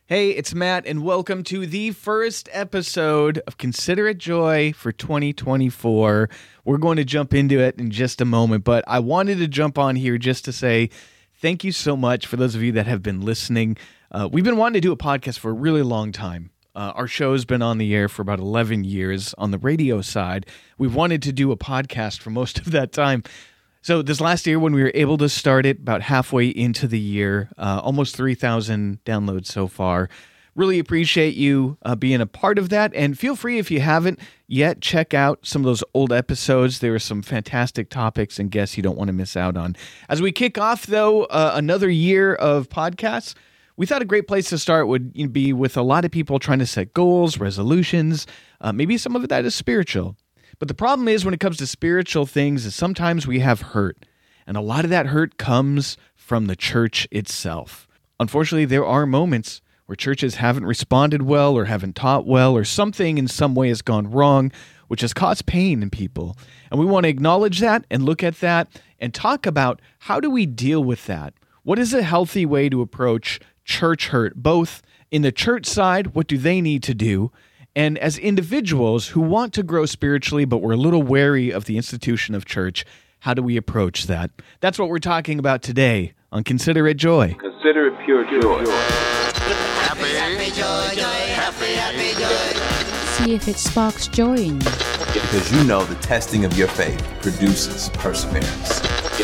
Hey, it's Matt, and welcome to the first episode of Consider It Joy for 2024. We're going to jump into it in just a moment, but I wanted to jump on here just to say thank you so much for those of you that have been listening. We've been wanting to do a podcast for a really long time. Our show's been on the air for about 11 years on the radio side. We've wanted to do a podcast for most of that time. So this last year, when we were able to start it about halfway into the year, almost 3,000 downloads so far. Really appreciate you being a part of that. And feel free, if you haven't yet, check out some of those old episodes. There are some fantastic topics and guests you don't want to miss out on. As we kick off, though, another year of podcasts, we thought a great place to start would be with a lot of people trying to set goals, resolutions. Maybe some of that is spiritual. But the problem is when it comes to spiritual things is sometimes we have hurt. And a lot of that hurt comes from the church itself. Unfortunately, there are moments where churches haven't responded well or haven't taught well or something in some way has gone wrong, which has caused pain in people. And we want to acknowledge that and look at that and talk about how do we deal with that? What is a healthy way to approach church hurt, both in the church side, what do they need to do? And as individuals who want to grow spiritually, but we're a little wary of the institution of church, how do we approach that? That's what we're talking about today on Consider It Joy. Consider it pure joy. Happy, happy, joy, joy, happy, happy, joy. See if it sparks joy in you. Because you know the testing of your faith produces perseverance.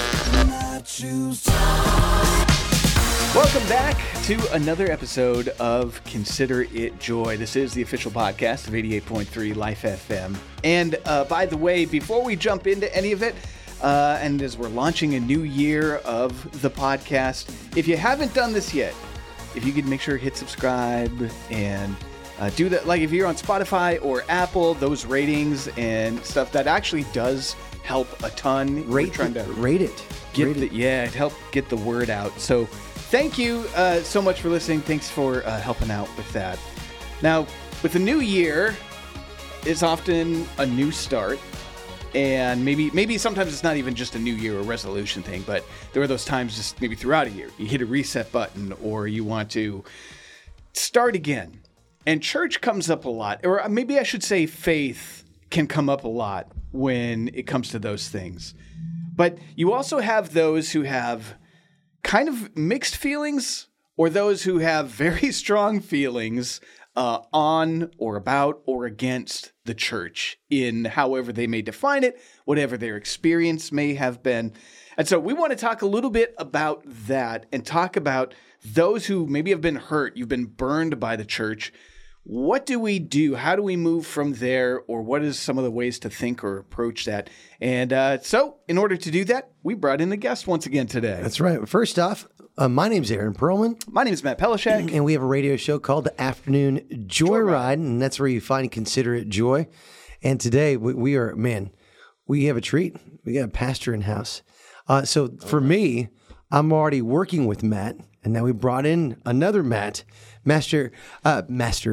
Welcome back to another episode of Consider It Joy. This is the official podcast of 88.3 Life FM. And by the way, before we jump into any of it, and as we're launching a new year of the podcast, if you haven't done this yet, if you could make sure to hit subscribe and do that, like if you're on Spotify or Apple, those ratings and stuff, that actually does help a ton. Rate it. It help get the word out. So thank you so much for listening. Thanks for helping out with that. Now, with the new year, it's often a new start. And maybe sometimes it's not even just a new year or resolution thing, but there are those times just maybe throughout a year. You hit a reset button or you want to start again. And church comes up a lot. Or maybe I should say faith can come up a lot when it comes to those things. But you also have those who have kind of mixed feelings or those who have very strong feelings on or about or against the church in however they may define it, whatever their experience may have been. And so we want to talk a little bit about that and talk about those who maybe have been hurt, you've been burned by the church. What do we do? How do we move from there? Or what is some of the ways to think or approach that? And so in order to do that, we brought in a guest once again today. That's right. First off, my name's Aaron Perlman. My name is Matt Pelishak. And we have a radio show called The Afternoon Joyride, and that's where you find Consider It Joy. And today we have a treat. We got a pastor in house. So for me, I'm already working with Matt, and now we brought in another Matt. Pastor. That's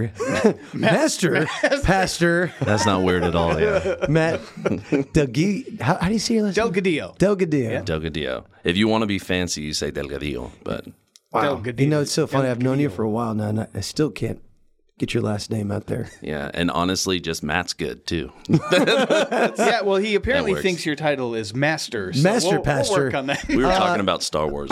not weird at all, yeah. Matt Delgadillo. How do you say your last name? Delgadillo. Yeah. Delgadillo. If you want to be fancy, you say Delgadillo, but... Wow. Delgadillo. You know, it's so funny. I've known you for a while now, and I still can't get your last name out there. Yeah, and honestly, just Matt's good, too. Yeah, well, he apparently thinks your title is Master. So Master we'll Pastor. work on that. We were talking about Star Wars.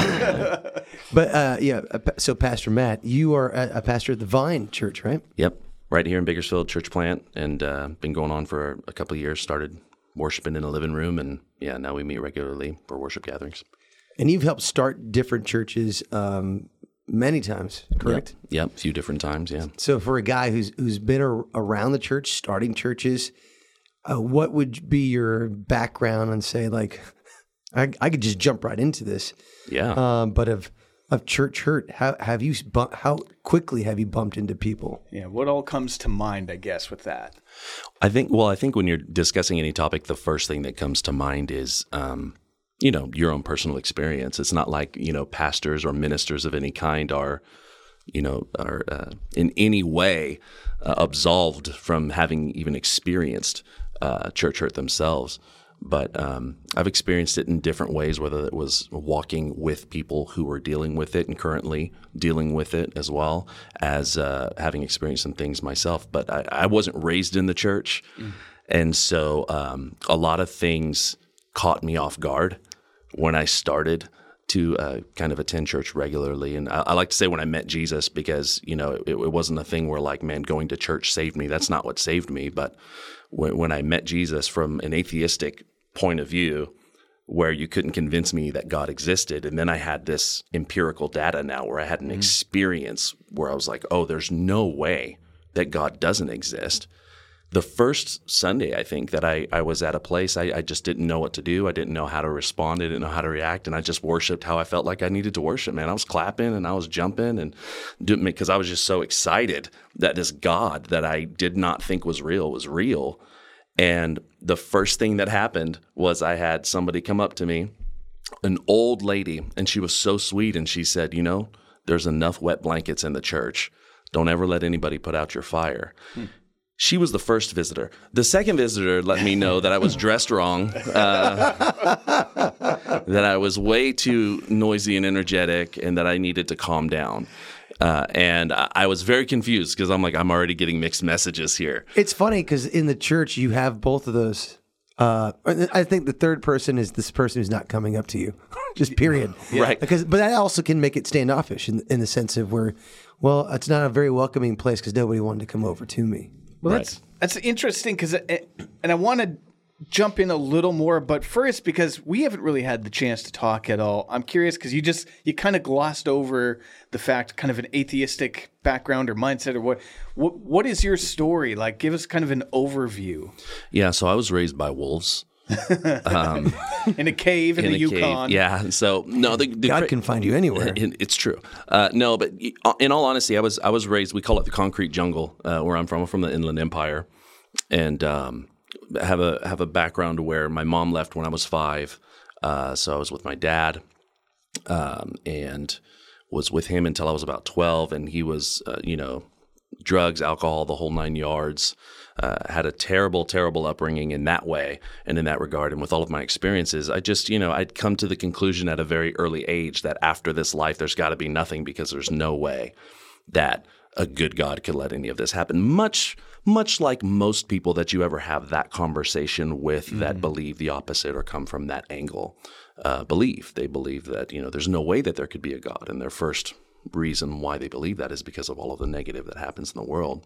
But so Pastor Matt, you are a pastor at the Vine Church, right? Yep, right here in Bakersfield, church plant, and been going on for a couple of years. Started worshiping in a living room, and yeah, now we meet regularly for worship gatherings. And you've helped start different churches many times, correct? Yep, a few different times, yeah. So for a guy who's been around the church, starting churches, what would be your background and say, like, I could just jump right into this. Yeah. But of church hurt, how quickly have you bumped into people? Yeah, what all comes to mind, I guess, with that? I think when you're discussing any topic, the first thing that comes to mind is, your own personal experience. It's not like, pastors or ministers of any kind are in any way absolved from having even experienced church hurt themselves. But I've experienced it in different ways, whether it was walking with people who were dealing with it and currently dealing with it, as well as having experienced some things myself. But I wasn't raised in the church. And so a lot of things caught me off guard when I started to kind of attend church regularly. And I like to say when I met Jesus, because, it wasn't a thing where like, man, going to church saved me. That's not what saved me. But when I met Jesus from an atheistic point of view, where you couldn't convince me that God existed, and then I had this empirical data now where I had an experience where I was like, oh, there's no way that God doesn't exist. The first Sunday, I think, that I was at a place, I just didn't know what to do. I didn't know how to respond. I didn't know how to react. And I just worshiped how I felt like I needed to worship, man. I was clapping and I was jumping and doing, because I was just so excited that this God that I did not think was real. And the first thing that happened was I had somebody come up to me, an old lady, and she was so sweet. And she said, there's enough wet blankets in the church. Don't ever let anybody put out your fire. She was the first visitor. The second visitor let me know that I was dressed wrong, that I was way too noisy and energetic, and that I needed to calm down. And I was very confused because I'm like, I'm already getting mixed messages here. It's funny because in the church you have both of those. I think the third person is this person who's not coming up to you, just period. Right. But that also can make it standoffish in the sense of where, well, it's not a very welcoming place because nobody wanted to come over to me. Well, Right. that's interesting because, and I want to jump in a little more, but first, because we haven't really had the chance to talk at all, I'm curious because you kind of glossed over the fact, kind of an atheistic background or mindset, or what is your story? Like, give us kind of an overview. Yeah, so I was raised by wolves. In a cave in the Yukon. Cave. Yeah, so no, God can find you anywhere. It's true. No, but in all honesty, I was raised. We call it the concrete jungle where I'm from the Inland Empire, and have a background where my mom left when I was 5, so I was with my dad, and was with him until I was about 12, and he was drugs, alcohol, the whole 9 yards. Had a terrible, terrible upbringing in that way and in that regard. And with all of my experiences, I just, I'd come to the conclusion at a very early age that after this life, there's got to be nothing, because there's no way that a good God could let any of this happen. Much like most people that you ever have that conversation with that believe the opposite or come from that angle, they believe that, there's no way that there could be a God. And their first reason why they believe that is because of all of the negative that happens in the world.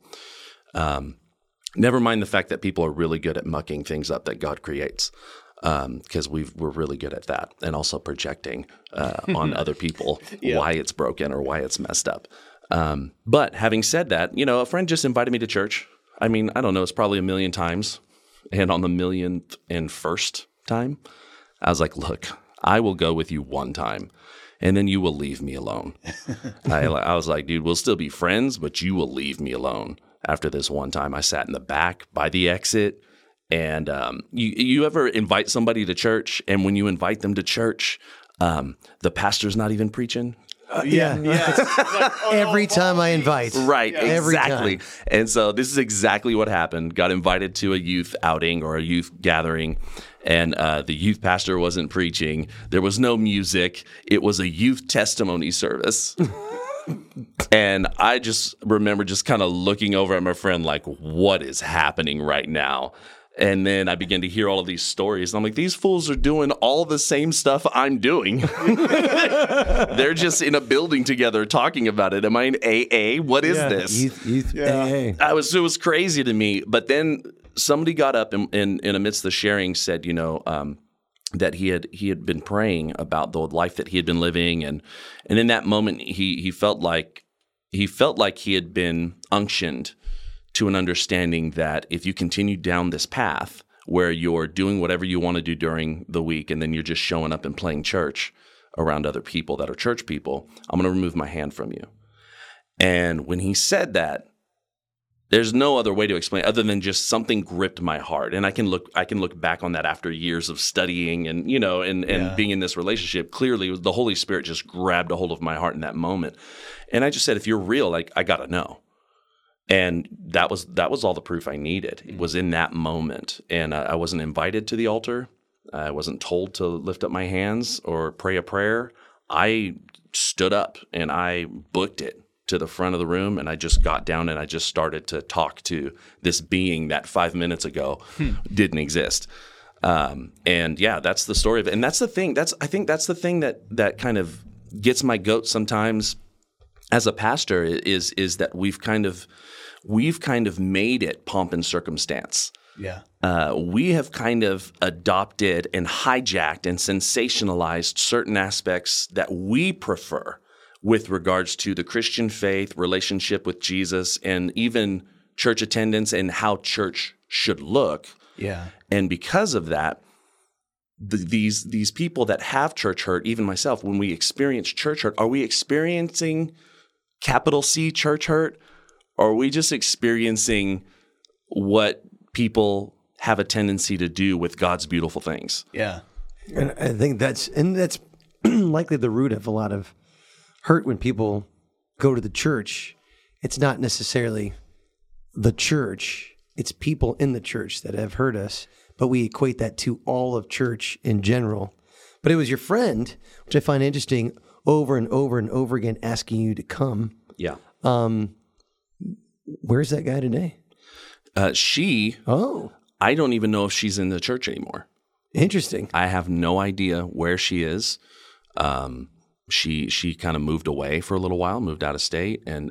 Never mind the fact that people are really good at mucking things up that God creates, because we're really good at that, and also projecting on other people why it's broken or why it's messed up. But having said that, a friend just invited me to church. I mean, I don't know, it's probably 1 million times. And on the 1,000,001st time, I was like, look, I will go with you one time, and then you will leave me alone. I was like, dude, we'll still be friends, but you will leave me alone. After this one time, I sat in the back by the exit. And you ever invite somebody to church, and when you invite them to church, the pastor's not even preaching? Yeah. Every time I invite. Right, Every exactly. time. And so this is exactly what happened. Got invited to a youth outing or a youth gathering, and the youth pastor wasn't preaching. There was no music. It was a youth testimony service. And I just remember just kind of looking over at my friend like, what is happening right now? And then I began to hear all of these stories. And I'm like, these fools are doing all the same stuff I'm doing. They're just in a building together talking about it. Am I in AA? What is this? Youth AA. It was crazy to me. But then somebody got up in amidst the sharing said, that he had been praying about the life that he had been living, and in that moment he felt like he had been unctioned to an understanding that if you continue down this path where you're doing whatever you want to do during the week, and then you're just showing up and playing church around other people that are church people, I'm going to remove my hand from you. And when he said that, there's no other way to explain it other than just something gripped my heart. And I can look back on that after years of studying and being in this relationship. Clearly, the Holy Spirit just grabbed a hold of my heart in that moment. And I just said, if you're real, like, I got to know. And that was all the proof I needed. It was in that moment. And I wasn't invited to the altar. I wasn't told to lift up my hands or pray a prayer. I stood up and I booked it to the front of the room, and I just got down and I just started to talk to this being that 5 minutes ago didn't exist. And yeah, that's the story of it. And that's the thing. I think that's the thing that kind of gets my goat sometimes as a pastor is that we've kind of made it pomp and circumstance. Yeah. We have kind of adopted and hijacked and sensationalized certain aspects that we prefer with regards to the Christian faith, relationship with Jesus, and even church attendance and how church should look. Yeah. And because of that, these people that have church hurt, even myself, when we experience church hurt, are we experiencing capital C church hurt? Or are we just experiencing what people have a tendency to do with God's beautiful things? Yeah. And I think that's likely the root of a lot of hurt when people go to the church. It's not necessarily the church. It's people in the church that have hurt us, but we equate that to all of church in general. But it was your friend, which I find interesting, over and over and over again asking you to come. Yeah. Where's that guy today? I don't even know if she's in the church anymore. Interesting. I have no idea where she is. She kind of moved away for a little while, moved out of state, and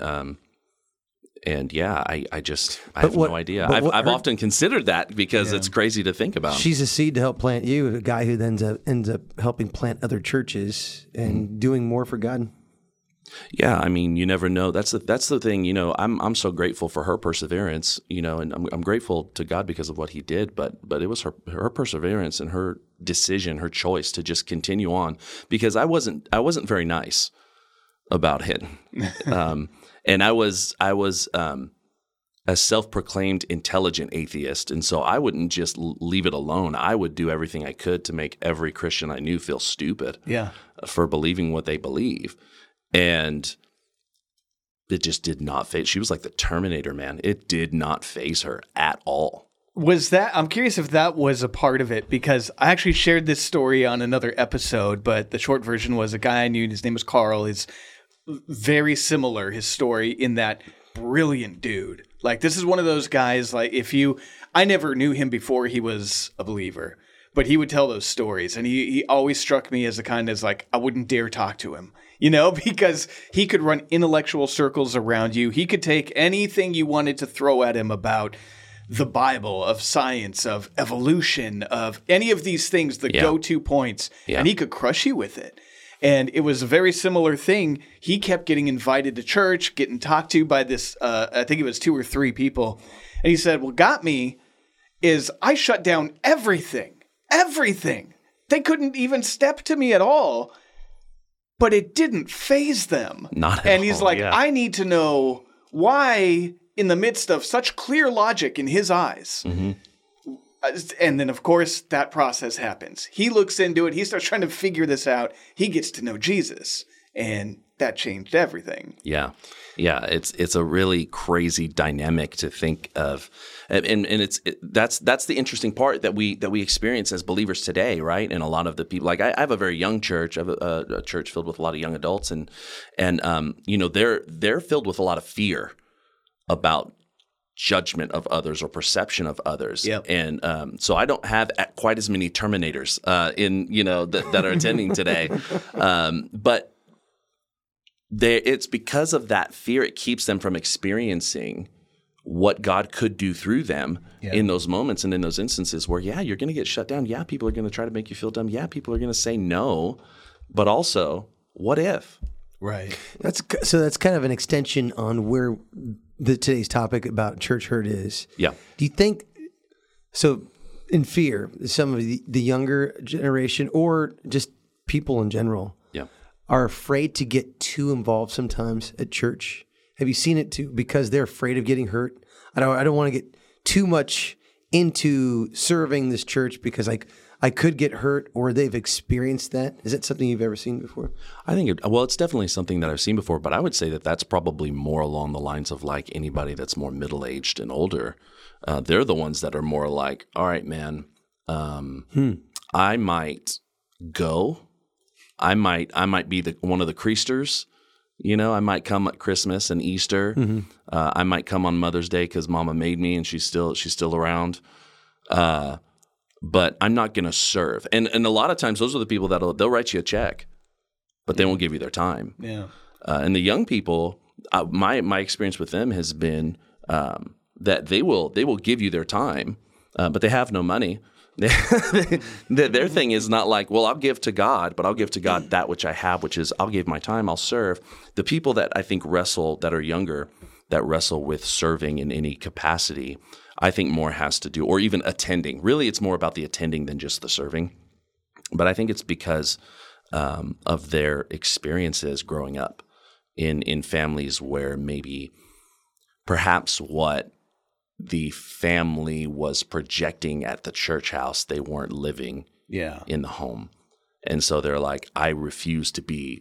yeah, I have no idea. I've often considered that because it's crazy to think about. She's a seed to help plant you, a guy who then ends up helping plant other churches and doing more for God. Yeah, I mean, you never know. That's the thing. I'm so grateful for her perseverance. And I'm grateful to God because of what He did. But it was her perseverance and her decision, her choice to just continue on. Because I wasn't very nice about it, and I was a self-proclaimed intelligent atheist, and so I wouldn't just leave it alone. I would do everything I could to make every Christian I knew feel stupid for believing what they believe. And it just did not faze. She was like the Terminator, man. It did not faze her at all. I'm curious if that was a part of it, because I actually shared this story on another episode, but the short version was a guy I knew, his name was Carl, is very similar, his story, in that brilliant dude. Like, this is one of those guys, like, I never knew him before he was a believer, but he would tell those stories, and he always struck me as the kind that's like, I wouldn't dare talk to him. Because he could run intellectual circles around you. He could take anything you wanted to throw at him about the Bible, of science, of evolution, of any of these things, the go-to points, and he could crush you with it. And it was a very similar thing. He kept getting invited to church, getting talked to by this, I think it was 2 or 3 people. And he said, what got me is I shut down everything. They couldn't even step to me at all. But it didn't faze them. Not at all. And he's like, I need to know why, in the midst of such clear logic in his eyes. Mm-hmm. And then, of course, that process happens. He looks into it. He starts trying to figure this out. He gets to know Jesus. And that changed everything. Yeah. Yeah, it's a really crazy dynamic to think of, and that's the interesting part that we experience as believers today, right? And a lot of the people, like I have a very young church, I have a church filled with a lot of young adults, and they're filled with a lot of fear about judgment of others or perception of others. Yep. And so I don't have quite as many Terminators that are attending today, but. It's because of that fear, it keeps them from experiencing what God could do through them in those moments and in those instances where, you're going to get shut down. Yeah, people are going to try to make you feel dumb. Yeah, people are going to say no. But also, what if? Right. That's kind of an extension on where today's topic about church hurt is. Yeah. Do you think, so in fear, some of the younger generation or just people in general are afraid to get too involved sometimes at church? Have you seen it too? Because they're afraid of getting hurt. I don't want to get too much into serving this church because I could get hurt, or they've experienced that. Is that something you've ever seen before? I think it's definitely something that I've seen before, but I would say that that's probably more along the lines of like anybody that's more middle-aged and older. They're the ones that are more like, all right, man, I might go. I might be one of the creasters. I might come at Christmas and Easter. I might come on Mother's Day because Mama made me, and she's still around. But I'm not going to serve. And a lot of times, those are the people they'll write you a check, but they won't give you their time. Yeah. And the young people, my experience with them has been that they will give you their time, but they have no money. Their thing is not like, well, I'll give to God, but I'll give to God that which I have, which is I'll give my time, I'll serve. The people that I think that are younger, that wrestle with serving in any capacity, I think more has to do, or even attending. Really, it's more about the attending than just the serving. But I think it's because of their experiences growing up in families where maybe perhaps what the family was projecting at the church house, they weren't living in the home. And so they're like, I refuse to be,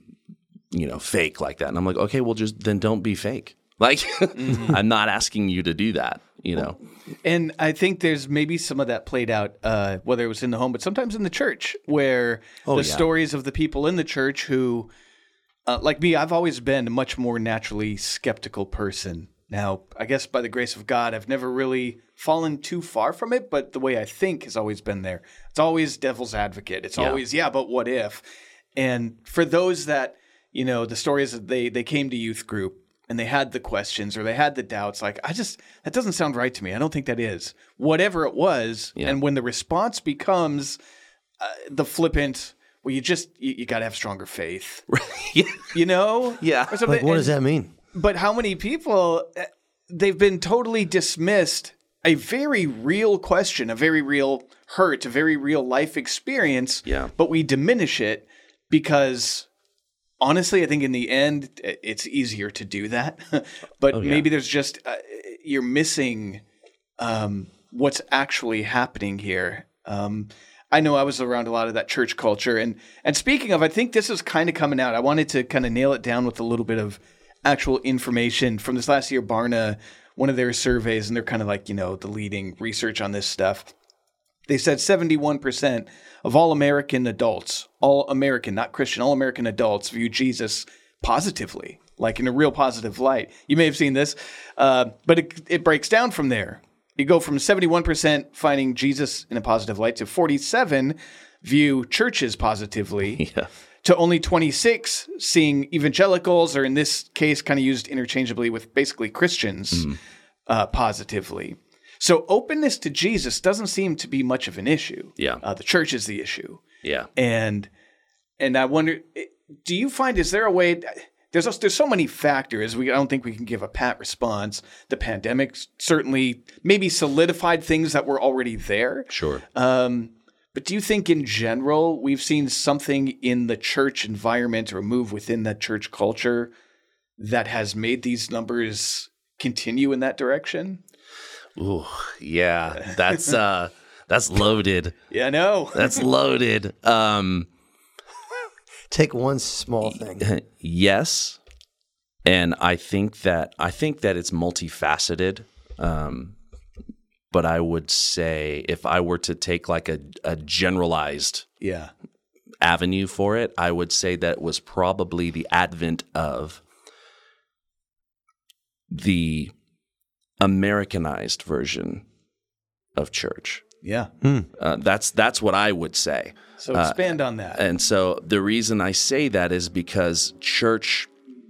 fake like that. And I'm like, okay, well, then don't be fake. Like, I'm not asking you to do that, And I think there's maybe some of that played out, whether it was in the home, but sometimes in the church, where stories of the people in the church who, like me, I've always been a much more naturally skeptical person. Now, I guess by the grace of God, I've never really fallen too far from it, but the way I think has always been there. It's always devil's advocate. It's always, but what if? And for those that, the stories that they came to youth group and they had the questions or they had the doubts, like, that doesn't sound right to me. I don't think that is. Whatever it was, and when the response becomes the flippant, well, you got to have stronger faith. Yeah. Yeah. Or something. Like, what does that mean? But how many people, they've been totally dismissed a very real question, a very real hurt, a very real life experience, but we diminish it because, honestly, I think in the end, it's easier to do that. But maybe there's just, you're missing what's actually happening here. I know I was around a lot of that church culture. And speaking of, I think this is kind of coming out. I wanted to kind of nail it down with a little bit of actual information from this last year. Barna, one of their surveys, and they're kind of like, the leading research on this stuff. They said 71% of all American adults, all American, not Christian, all American adults view Jesus positively, like in a real positive light. You may have seen this, but it breaks down from there. You go from 71% finding Jesus in a positive light to 47% view churches positively. Yeah. To only 26 seeing evangelicals, or in this case, kind of used interchangeably with basically Christians, positively. So openness to Jesus doesn't seem to be much of an issue. Yeah. The church is the issue. Yeah. And I wonder, do you find, is there a way, there's so many factors, I don't think we can give a pat response. The pandemic certainly maybe solidified things that were already there. Sure. But do you think in general we've seen something in the church environment or a move within that church culture that has made these numbers continue in that direction? Ooh, yeah. That's loaded. Yeah, I know. That's loaded. Take one small thing. Yes. And I think that it's multifaceted. But I would say if I were to take like a generalized avenue for it, I would say that was probably the advent of the Americanized version of church. Yeah. That's what I would say. So expand on that. And so the reason I say that is because church,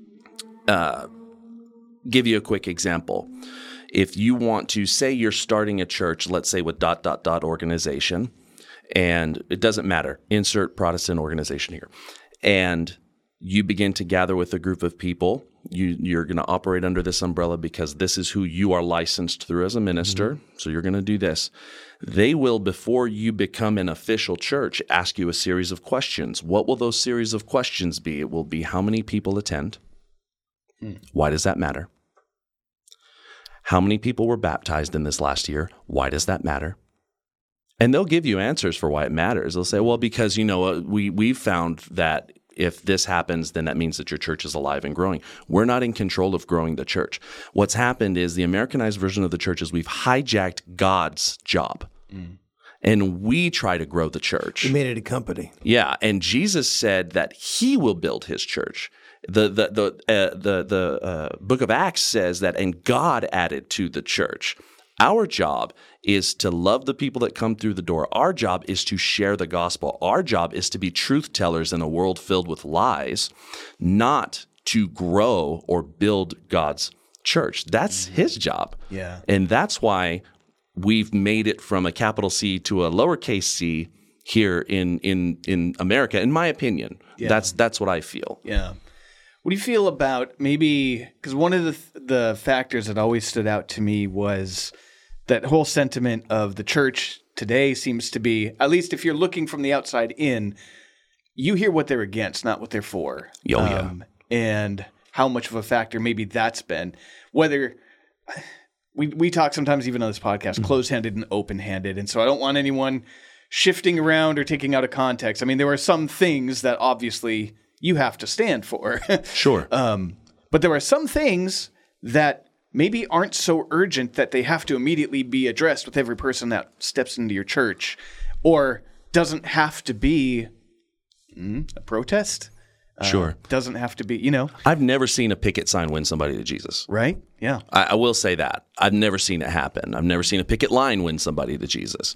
give you a quick example. If you want to say you're starting a church, let's say with ... organization, and it doesn't matter, insert Protestant organization here, and you begin to gather with a group of people, you're going to operate under this umbrella because this is who you are licensed through as a minister, so you're going to do this. They will, before you become an official church, ask you a series of questions. What will those series of questions be? It will be how many people attend? Why does that matter? How many people were baptized in this last year? Why does that matter? And they'll give you answers for why it matters. They'll say, well, because, we've found that if this happens, then that means that your church is alive and growing. We're not in control of growing the church. What's happened is the Americanized version of the church is we've hijacked God's job. and we try to grow the church. You made it a company. Yeah, and Jesus said that He will build His church. The book of Acts says that, and God added to the church. Our job is to love the people that come through the door. Our job is to share the gospel. Our job is to be truth tellers in a world filled with lies, not to grow or build God's church. That's His job. Yeah. And that's why we've made it from a capital C to a lowercase c here in America, in my opinion. Yeah. That's what I feel. Yeah. What do you feel about maybe, because one of the factors that always stood out to me was that whole sentiment of the church today seems to be, at least if you're looking from the outside in, you hear what they're against, not what they're for. Oh, yeah. And how much of a factor maybe that's been. Whether we talk sometimes even on this podcast, close-handed and open-handed. And so I don't want anyone shifting around or taking out of context. I mean, there are some things that obviously you have to stand for. Sure. But there are some things that maybe aren't so urgent that they have to immediately be addressed with every person that steps into your church, or doesn't have to be a protest. Sure. Doesn't have to be, I've never seen a picket sign win somebody to Jesus. right? Yeah. I will say that. I've never seen it happen. I've never seen a picket line win somebody to Jesus.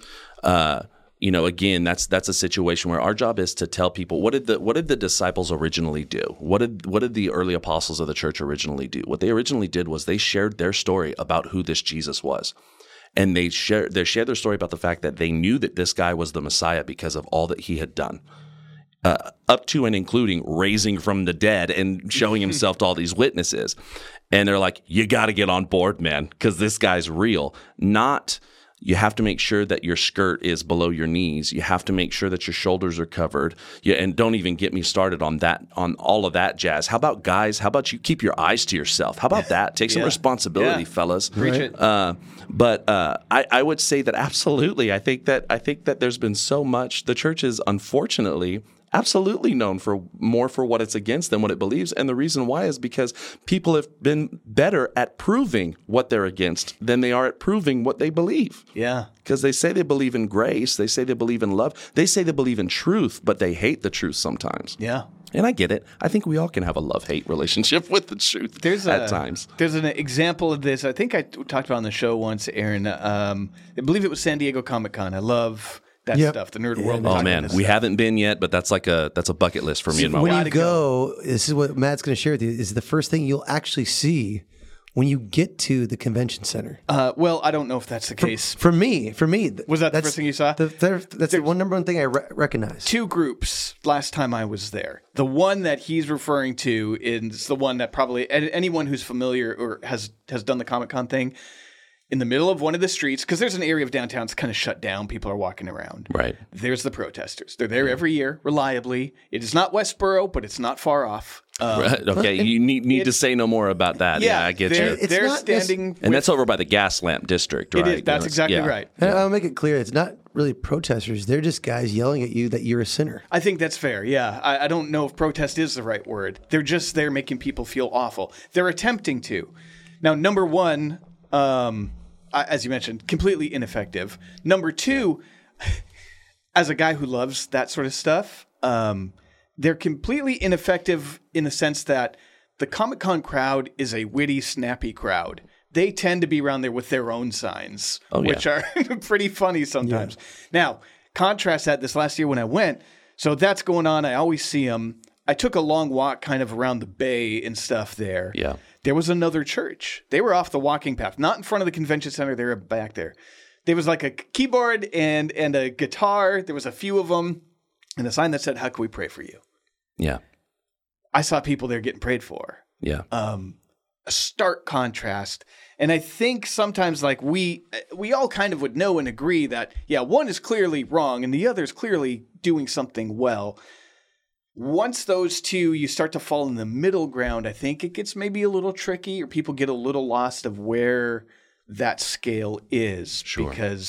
Again, that's a situation where our job is to tell people, what did the disciples originally do? What did the early apostles of the church originally do? What they originally did was they shared their story about who this Jesus was. And they shared their story about the fact that they knew that this guy was the Messiah because of all that he had done. Up to and including raising from the dead and showing himself to all these witnesses. And they're like, you got to get on board, man, because this guy's real. Not, you have to make sure that your skirt is below your knees. You have to make sure that your shoulders are covered. And don't even get me started on that, on all of that jazz. How about, guys, how about you keep your eyes to yourself? How about that? Take some responsibility, fellas. Preach it. But I would say that absolutely. I think that there's been so much. The church is unfortunately absolutely known for more for what it's against than what it believes. And the reason why is because people have been better at proving what they're against than they are at proving what they believe. Yeah. Because they say they believe in grace. They say they believe in love. They say they believe in truth, but they hate the truth sometimes. Yeah. And I get it. I think we all can have a love-hate relationship with the truth at times. There's an example of this. I think I talked about on the show once, Aaron. I believe it was San Diego Comic-Con. I love that stuff, the nerd world. Oh man, we haven't been yet, but that's a bucket list for me and my wife. When you go, this is what Matt's going to share with you, is the first thing you'll actually see when you get to the convention center. Well, I don't know if that's the case. For me, Was that the first thing you saw? That's the number one thing I recognize. Two groups last time I was there. The one that he's referring to is the one that probably anyone who's familiar or has done the Comic-Con thing, in the middle of one of the streets, because there's an area of downtown that's kind of shut down. People are walking around. Right. There's the protesters. They're there every year, reliably. It is not Westboro, but it's not far off. Right. Okay, you need to say no more to that. Yeah, I get you. They're standing. And that's over by the gas lamp district, right? It is. That's exactly right. And I'll make it clear, it's not really protesters. They're just guys yelling at you that you're a sinner. I think that's fair, yeah. I don't know if protest is the right word. They're just there making people feel awful. They're attempting to. Now, number one, as you mentioned, completely ineffective. Number two, as a guy who loves that sort of stuff, they're completely ineffective in the sense that the Comic-Con crowd is a witty, snappy crowd. They tend to be around there with their own signs, which are pretty funny sometimes. Yeah. Now, contrast that this last year when I went. So that's going on. I always see them. I took a long walk kind of around the bay and stuff there. Yeah. There was another church. They were off the walking path, not in front of the convention center. They were back there. There was like a keyboard and a guitar. There was a few of them and a sign that said, "How can we pray for you?" Yeah. I saw people there getting prayed for. Yeah. A stark contrast. And I think sometimes like we all kind of would know and agree that, yeah, one is clearly wrong and the other is clearly doing something well. Once those two, you start to fall in the middle ground, I think it gets maybe a little tricky or people get a little lost of where that scale is. Sure. Because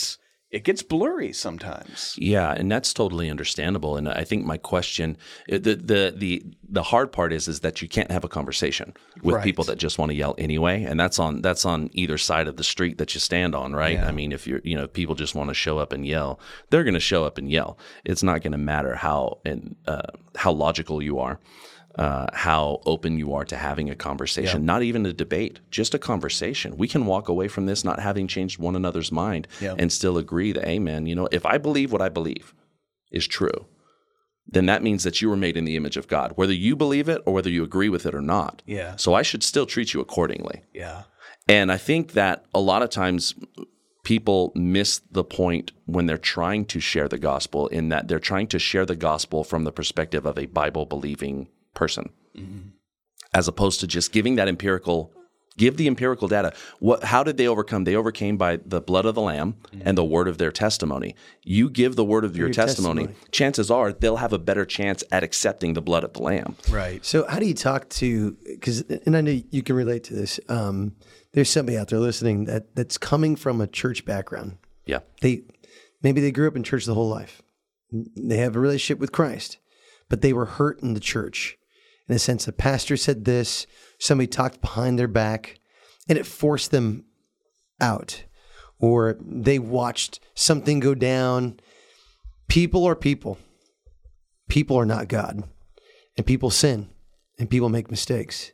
it gets blurry sometimes. Yeah, and that's totally understandable. And I think my question, the hard part is that you can't have a conversation with Right. people that just want to yell anyway, and that's on either side of the street that you stand on, right? Yeah. I mean, if people just want to show up and yell, they're going to show up and yell. It's not going to matter how logical you are. How open you are to having a conversation, not even a debate, just a conversation. We can walk away from this not having changed one another's mind and still agree that, hey, man, if I believe what I believe is true, then that means that you were made in the image of God, whether you believe it or whether you agree with it or not. Yeah. So I should still treat you accordingly. Yeah. And I think that a lot of times people miss the point when they're trying to share the gospel, in that they're trying to share the gospel from the perspective of a Bible-believing person, as opposed to just giving that give the empirical data. How did they overcome? They overcame by the blood of the Lamb and the word of their testimony. You give the word of your testimony, chances are they'll have a better chance at accepting the blood of the Lamb. Right. So how do you talk to, and I know you can relate to this, there's somebody out there listening that's coming from a church background. Yeah. Maybe they grew up in church the whole life. They have a relationship with Christ, but they were hurt in the church. In a sense, the pastor said this, somebody talked behind their back, and it forced them out. Or they watched something go down. People are people. People are not God. And people sin. And people make mistakes.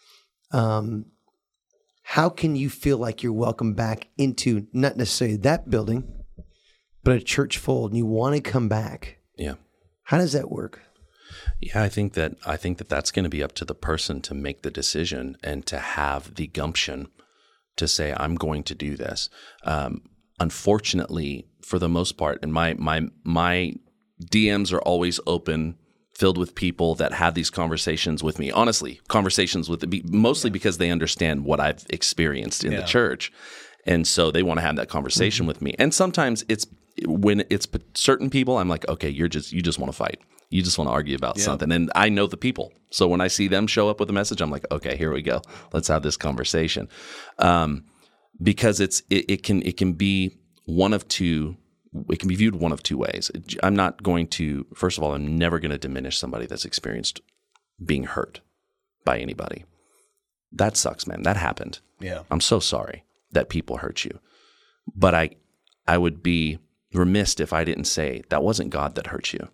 How can you feel like you're welcome back into not necessarily that building, but a church fold, and you want to come back? Yeah. How does that work? Yeah, I think that that's going to be up to the person to make the decision and to have the gumption to say, I'm going to do this. Unfortunately, for the most part, and my DMs are always open, filled with people that have these conversations with me. Honestly, conversations with mostly because they understand what I've experienced in the church, and so they want to have that conversation with me. And sometimes when it's certain people, I'm like, okay, you just want to fight. You just want to argue about something. And I know the people. So when I see them show up with a message, I'm like, okay, here we go. Let's have this conversation. Because it can be one of two. It can be viewed one of two ways. I'm not going to, first of all, I'm never going to diminish somebody that's experienced being hurt by anybody. That sucks, man. That happened. Yeah. I'm so sorry that people hurt you. But I would be remiss if I didn't say that wasn't God that hurt you.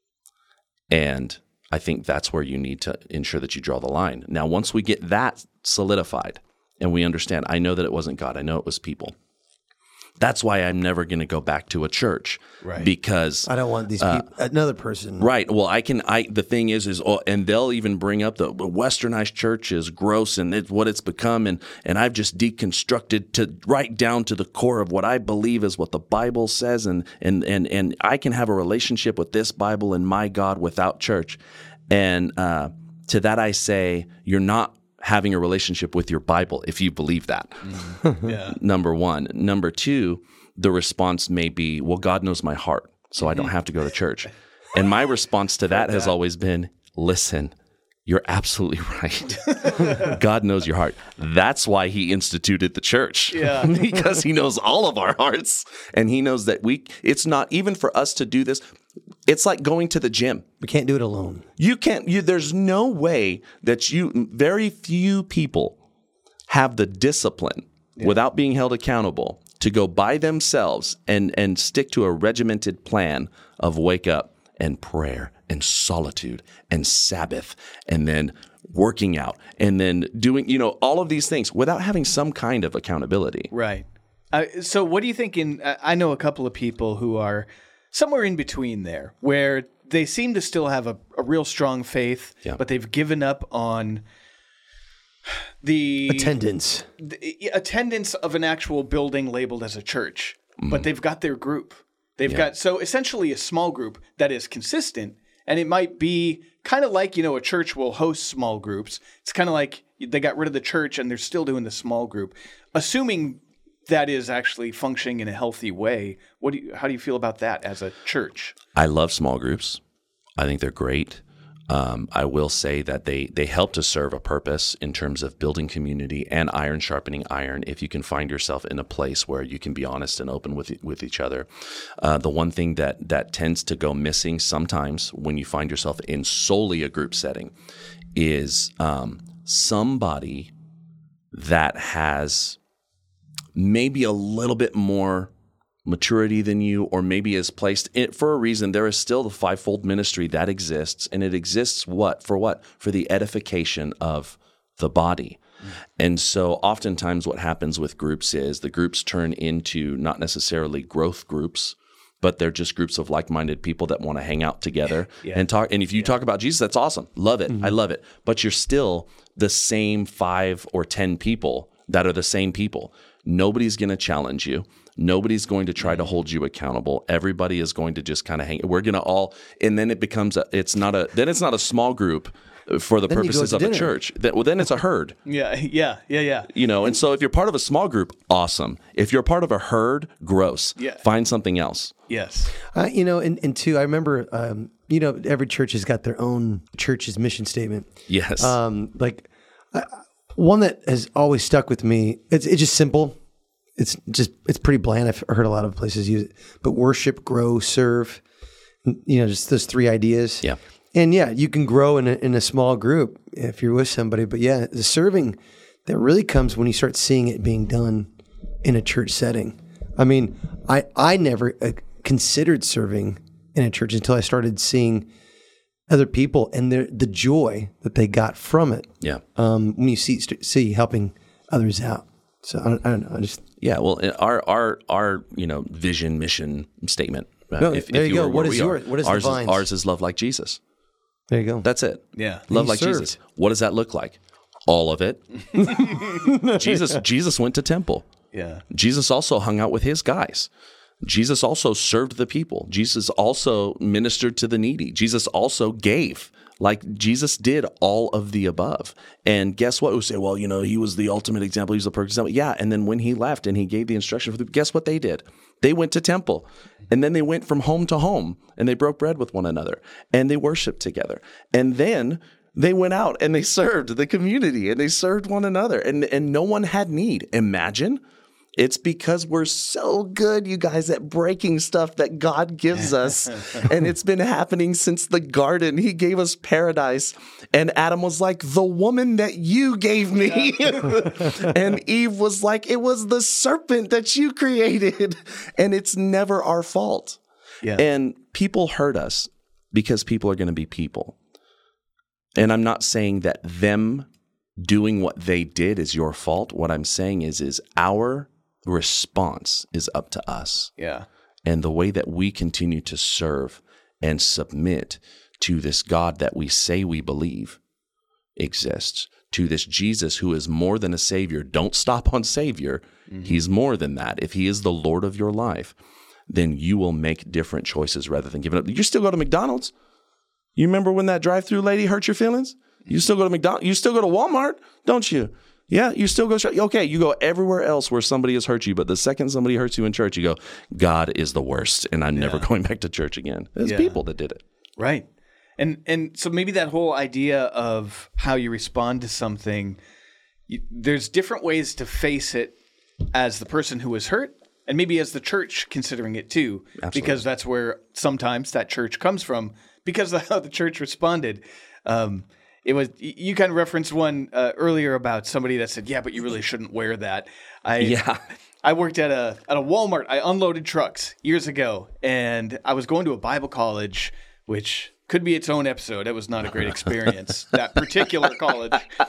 And I think that's where you need to ensure that you draw the line. Now, once we get that solidified and we understand, I know that it wasn't God, I know it was people. That's why I'm never going to go back to a church, because I don't want these people, another person. Right. Well, the thing is, and they'll even bring up the westernized church is gross and what it's become. And I've just deconstructed to right down to the core of what I believe is what the Bible says. And I can have a relationship with this Bible and my God without church. And to that, I say, you're not having a relationship with your Bible if you believe that. Number one. Number two, the response may be, well, God knows my heart, so I don't have to go to church. And my response to that has always been, listen, you're absolutely right. God knows your heart. That's why he instituted the church. Because he knows all of our hearts. And he knows that it's not, even for us to do this, it's like going to the gym. We can't do it alone. You can't, there's no way that very few people have the discipline without being held accountable to go by themselves and stick to a regimented plan of wake up and prayer and solitude and Sabbath and then working out and then doing, all of these things without having some kind of accountability. Right. So what do you think I know a couple of people who are somewhere in between there, where they seem to still have a real strong faith, but they've given up on the attendance of an actual building labeled as a church, but they've got their group. They've got, so essentially a small group that is consistent, and it might be kind of like, a church will host small groups. It's kind of like they got rid of the church and they're still doing the small group. Assuming that is actually functioning in a healthy way, how do you feel about that as a church? I love small groups. I think they're great. I will say that they help to serve a purpose in terms of building community and iron sharpening iron. If you can find yourself in a place where you can be honest and open with each other, the one thing that tends to go missing sometimes when you find yourself in solely a group setting is somebody that has maybe a little bit more maturity than you, or maybe is placed it for a reason. There is still the fivefold ministry that exists, and it exists for the edification of the body. And so oftentimes what happens with groups is the groups turn into not necessarily growth groups, but they're just groups of like-minded people that want to hang out together and talk. And if you talk about Jesus, that's awesome. Love it. I love it. But you're still the same 5 or 10 people that are the same people. Nobody's going to challenge you. Nobody's going to try to hold you accountable. Everybody is going to just kind of hang. We're going to all, and then it becomes it's not a small group for the purposes of a church. Then it's a herd. Yeah. You know, and so if you're part of a small group, awesome. If you're part of a herd, gross. Yeah. Find something else. Yes. And two, I remember, every church has got their own church's mission statement. Yes. One that has always stuck with me. It's just simple. It's pretty bland. I've heard a lot of places use it, but worship, grow, serve. Just those 3 ideas. Yeah. And you can grow in a small group if you're with somebody. But the serving that really comes when you start seeing it being done in a church setting. I mean, I never considered serving in a church until I started seeing other people and the joy that they got from it. Yeah. When you see helping others out. So I don't know. Well, our vision mission statement. There you go. What is yours? What is ours? Divine's? Ours is love like Jesus. There you go. That's it. Yeah. Love He like served. Jesus. What does that look like? All of it. Jesus went to temple. Yeah. Jesus also hung out with his guys. Jesus also served the people. Jesus also ministered to the needy. Jesus also gave. Like Jesus did all of the above. And guess what? We say, well, he was the ultimate example. He was the perfect example. Yeah. And then when he left and he gave the instruction for guess what they did? They went to temple, and then they went from home to home, and they broke bread with one another, and they worshiped together. And then they went out and they served the community, and they served one another, and no one had need. Imagine. It's because we're so good, you guys, at breaking stuff that God gives us. And it's been happening since the garden. He gave us paradise. And Adam was like, the woman that you gave me. And Eve was like, it was the serpent that you created. And it's never our fault. Yeah. And people hurt us because people are going to be people. And I'm not saying that them doing what they did is your fault. What I'm saying is our response is up to us. Yeah. And the way that we continue to serve and submit to this God that we say we believe exists, to this Jesus who is more than a Savior. Don't stop on Savior. He's more than that. If he is the Lord of your life, then you will make different choices rather than giving up. You still go to McDonald's. You remember when that drive-through lady hurt your feelings? You still go to McDonald's. You still go to Walmart, don't you? Yeah, you still go. Okay, you go everywhere else where somebody has hurt you, but the second somebody hurts you in church, you go, God is the worst, and I'm never going back to church again. It's people that did it. Right. And so maybe that whole idea of how you respond to something, there's different ways to face it as the person who was hurt, and maybe as the church considering it too. Absolutely. Because that's where sometimes that church comes from, because of how the church responded. It was, you kind of referenced one earlier about somebody that said, yeah, but you really shouldn't wear that. I worked at a Walmart. I unloaded trucks years ago, and I was going to a Bible college, which could be its own episode. It was not a great experience, that particular college.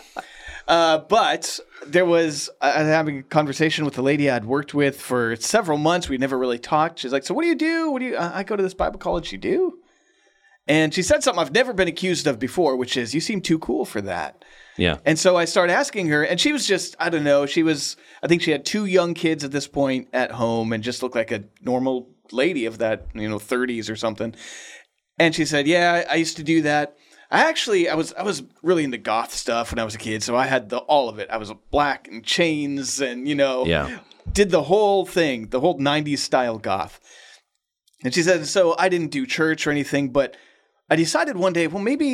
But there was, I was having a conversation with a lady I'd worked with for several months. We never really talked. She's like, so what do you do? I go to this Bible college. You do? And she said something I've never been accused of before, which is, you seem too cool for that. Yeah. And so I started asking her, and she was just, I don't know, I think she had 2 young kids at this point at home and just looked like a normal lady of that, 30s or something. And she said, yeah, I used to do that. I was really into goth stuff when I was a kid, so I had all of it. I was black and chains and, did the whole thing, the whole 90s style goth. And she said, so I didn't do church or anything, but I decided one day, well, maybe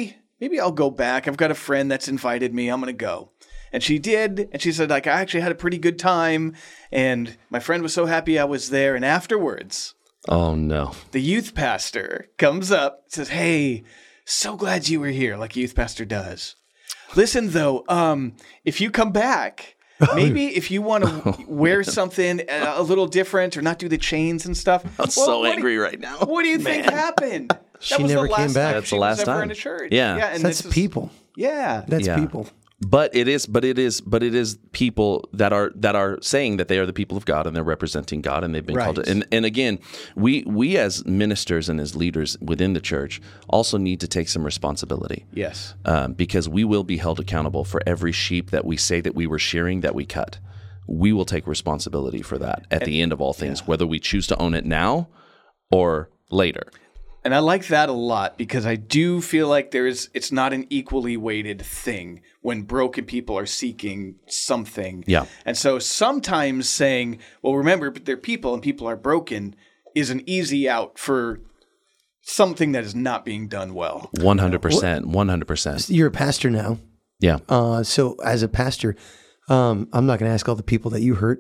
maybe I'll go back. I've got a friend that's invited me. I'm going to go. And she did. And she said, like, I actually had a pretty good time. And my friend was so happy I was there. And afterwards, Oh no. the youth pastor comes up, says, hey, so glad you were here, like a youth pastor does. Listen, though, if you come back, maybe if you want to wear something a little different or not do the chains and stuff. I'm so angry right now. What do you think happened? She never came back. That's she the last was ever time. in a church. Yeah. and That's this is- people. Yeah. That's Yeah. people. But it is people that are saying that they are the people of God and they're representing God and they've been called to. And again, we as ministers and as leaders within the church also need to take some responsibility. Yes. Because we will be held accountable for every sheep that we say that we were shearing that we cut. We will take responsibility for that at the end of all things, whether we choose to own it now or later. And I like that a lot because I do feel like it's not an equally weighted thing when broken people are seeking something. Yeah. And so sometimes saying, well, remember, they're people and people are broken is an easy out for something that is not being done well. 100%. 100%. You're a pastor now. Yeah. So as a pastor, I'm not going to ask all the people that you hurt.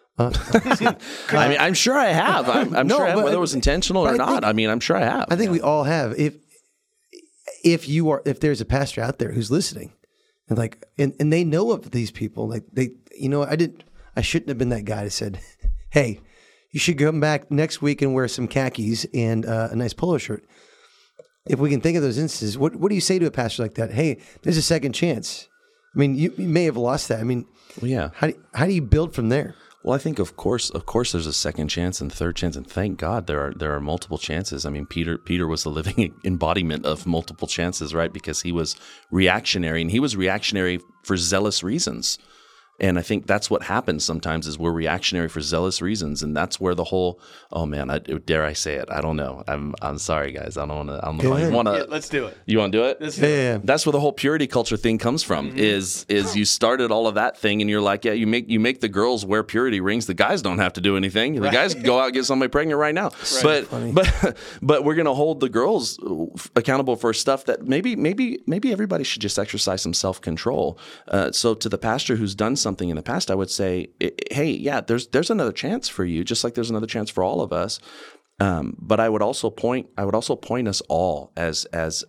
I mean, I'm sure I have. I'm No, sure I have, but- whether it was intentional but or I not. think- I mean, I'm sure I have. I think we all have. If there's a pastor out there who's listening, and and they know of these people, like I shouldn't have been that guy that said, "Hey, you should come back next week and wear some khakis and a nice polo shirt." If we can think of those instances, what do you say to a pastor like that? Hey, there's a second chance. I mean, you may have lost that. I mean, Well, yeah. how do you build from there? Well, I think of course, there's a second chance and third chance, and thank God there are multiple chances. I mean, Peter was the living embodiment of multiple chances, right? Because he was reactionary, and he was reactionary for zealous reasons. And I think that's what happens sometimes is we're reactionary for zealous reasons, and that's where the whole dare I say it? I don't know. I'm sorry, guys. I don't want to. Let's do it. You want to do it? Yeah. That's where the whole purity culture thing comes from. Is you started all of that thing, and you're like, yeah, you make the girls wear purity rings. The guys don't have to do anything. The guys can go out and get somebody pregnant right now. But we're gonna hold the girls accountable for stuff that maybe everybody should just exercise some self control. So to the pastor who's done something in the past, I would say, hey, yeah, there's another chance for you, just like there's another chance for all of us. But I would also point us all as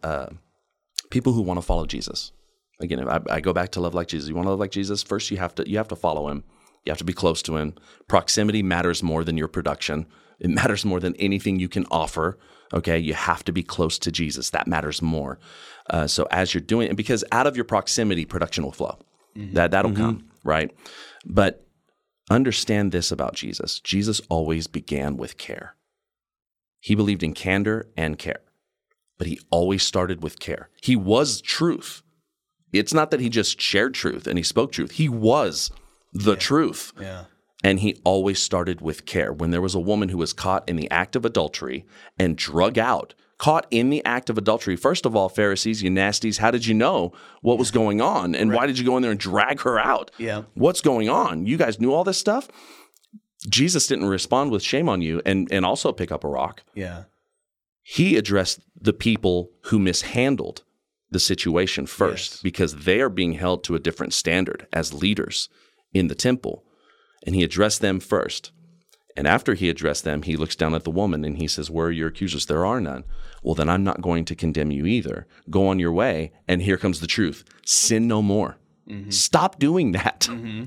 people who want to follow Jesus. Again, if I go back to love like Jesus. You want to love like Jesus? First, you have to follow him. You have to be close to him. Proximity matters more than your production. It matters more than anything you can offer. Okay, you have to be close to Jesus. That matters more. So as you're doing it, because out of your proximity, production will flow. That'll come, right? But understand this about Jesus. Jesus always began with care. He believed in candor and care, but he always started with care. He was truth. It's not that he just shared truth and he spoke truth. He was the truth. Yeah. And he always started with care. When there was a woman who was caught in the act of adultery and drug out, caught in the act of adultery, first of all, Pharisees, you nasties, how did you know what was going on? And why did you go in there and drag her out? Yeah. What's going on? You guys knew all this stuff? Jesus didn't respond with shame on you and also pick up a rock. Yeah. He addressed the people who mishandled the situation first because they are being held to a different standard as leaders in the temple. And he addressed them first. And after he addressed them, he looks down at the woman and he says, where are your accusers? There are none. Well, then I'm not going to condemn you either. Go on your way. And here comes the truth. Sin no more. Stop doing that.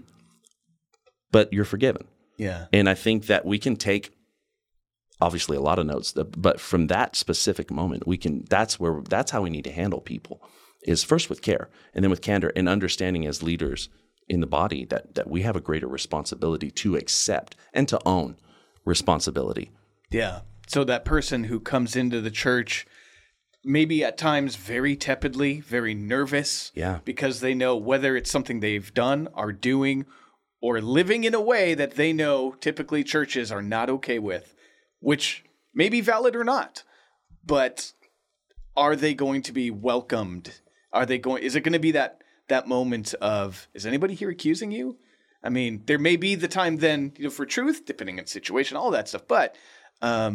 But you're forgiven. Yeah. And I think that we can take obviously a lot of notes, but from that specific moment, that's how we need to handle people, is first with care and then with candor and understanding as leaders in the body that we have a greater responsibility to accept and to own responsibility. Yeah. So that person who comes into the church, maybe at times very tepidly, very nervous, because they know whether it's something they've done, are doing, or living in a way that they know typically churches are not okay with, which may be valid or not, but are they going to be welcomed? Is it going to be that moment of, is anybody here accusing you? I mean, there may be the time then, for truth, depending on the situation, all that stuff. But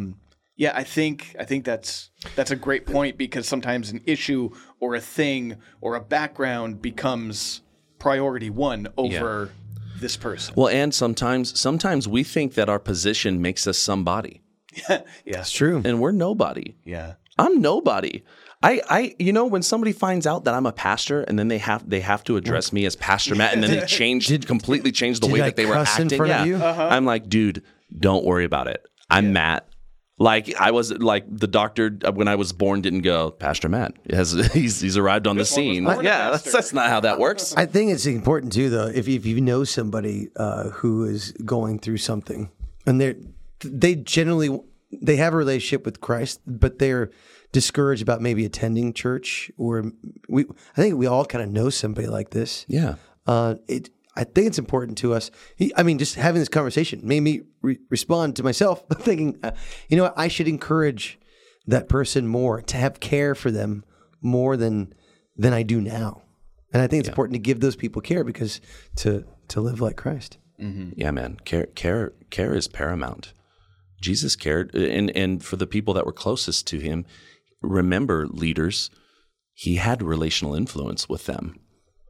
Yeah, I think that's a great point, because sometimes an issue or a thing or a background becomes priority one over this person. Well, and sometimes we think that our position makes us somebody, Yeah. It's true. and we're nobody. Yeah. I'm nobody. I when somebody finds out that I'm a pastor, and then they have to address me as Pastor Matt, and then they completely changed the way I that they were cuss in acting. front of you? I'm like, dude, don't worry about it. I'm Matt. Like I was like the doctor when I was born didn't go, Pastor Matt he's arrived on the This one was scene. born a Yeah, pastor. that's not how that works. I think it's important too, though, if you know somebody who is going through something, and they generally have a relationship with Christ, but they're discouraged about maybe attending church, or I think we all kind of know somebody like this. Yeah. I think it's important to us. Just having this conversation made me respond to myself, thinking, I should encourage that person more, to have care for them more than I do now. And I think it's important to give those people care, because to live like Christ. Mm-hmm. Yeah, man. Care is paramount. Jesus cared, and for the people that were closest to him, remember, leaders, he had relational influence with them.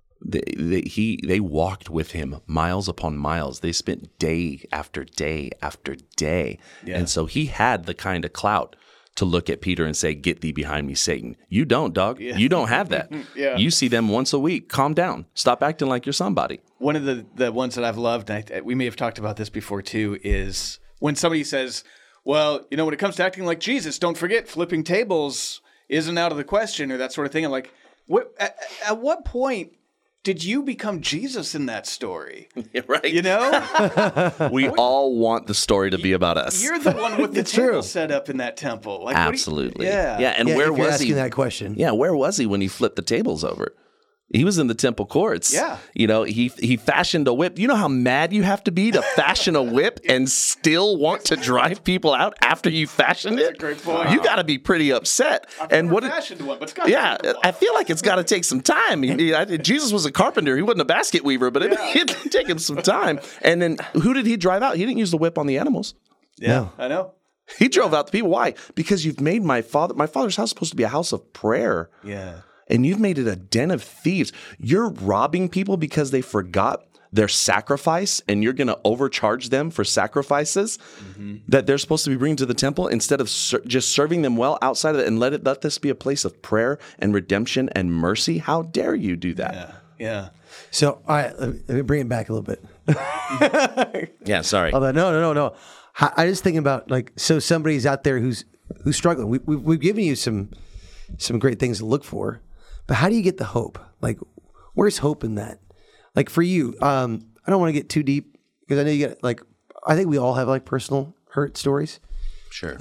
They walked with him miles upon miles. They spent day after day after day. Yeah. And so he had the kind of clout to look at Peter and say, "Get thee behind me, Satan." You don't, dog. Yeah. You don't have that. Yeah. You see them once a week. Calm down. Stop acting like you're somebody. One of the ones that I've loved, and we may have talked about this before too, is when somebody says, well, when it comes to acting like Jesus, don't forget flipping tables isn't out of the question, or that sort of thing. I'm like, at what point did you become Jesus in that story? Right. We all want the story to be about us. You're the one with the table set up in that temple. Like, absolutely. Yeah. And where was asking he? That question. Yeah. Where was he when he flipped the tables over? He was in the temple courts. Yeah. He fashioned a whip. You know how mad you have to be to fashion a whip and still want to drive people out after you fashioned it? That's a great point. You got to be pretty upset. Fashioned one, but it's got I feel like it's got to take some time. Jesus was a carpenter. He wasn't a basket weaver, but it took him some time. And then who did he drive out? He didn't use the whip on the animals. Yeah, no. I know. He drove out the people. Why? Because you've made my father's house supposed to be a house of prayer. Yeah. And you've made it a den of thieves. You're robbing people because they forgot their sacrifice, and you're going to overcharge them for sacrifices that they're supposed to be bringing to the temple, instead of just serving them well outside of it, and let this be a place of prayer and redemption and mercy. How dare you do that? Yeah. So, all right, let me bring it back a little bit. Yeah, sorry. Although, no. I just thinking about, so somebody's out there who's struggling. We've given you some great things to look for. But how do you get the hope? Like, where's hope in that? Like for you, I don't want to get too deep, because I know you get I think we all have personal hurt stories. Sure.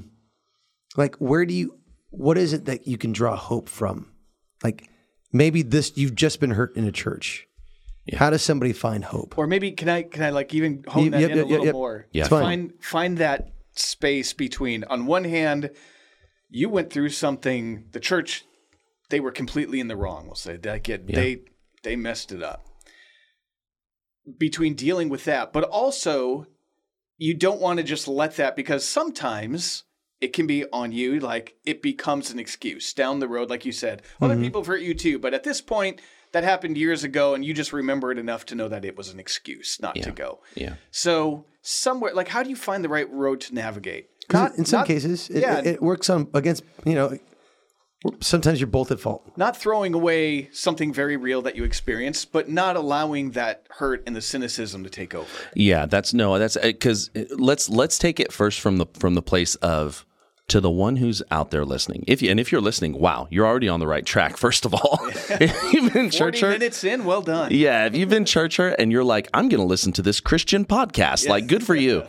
What is it that you can draw hope from? Like maybe you've just been hurt in a church. Yeah. How does somebody find hope? Or maybe can I even hone that in a little more? Yeah. Find that space between, on one hand, you went through something, the church, they were completely in the wrong, we'll say. They messed it up. Between dealing with that, but also you don't want to just let that, because sometimes it can be on you, it becomes an excuse down the road, like you said. Other people have hurt you too, but at this point, that happened years ago, and you just remember it enough to know that it was an excuse not to go. Yeah. So somewhere, how do you find the right road to navigate? In some cases, it works against, sometimes you're both at fault. Not throwing away something very real that you experienced, but not allowing that hurt and the cynicism to take over. Yeah, that's because let's take it first from the place of, to the one who's out there listening. If you're listening, wow, you're already on the right track. First of all, if you've been 40 minutes in, well done. Yeah, if you've been church hurt and you're like, I'm going to listen to this Christian podcast, good for you.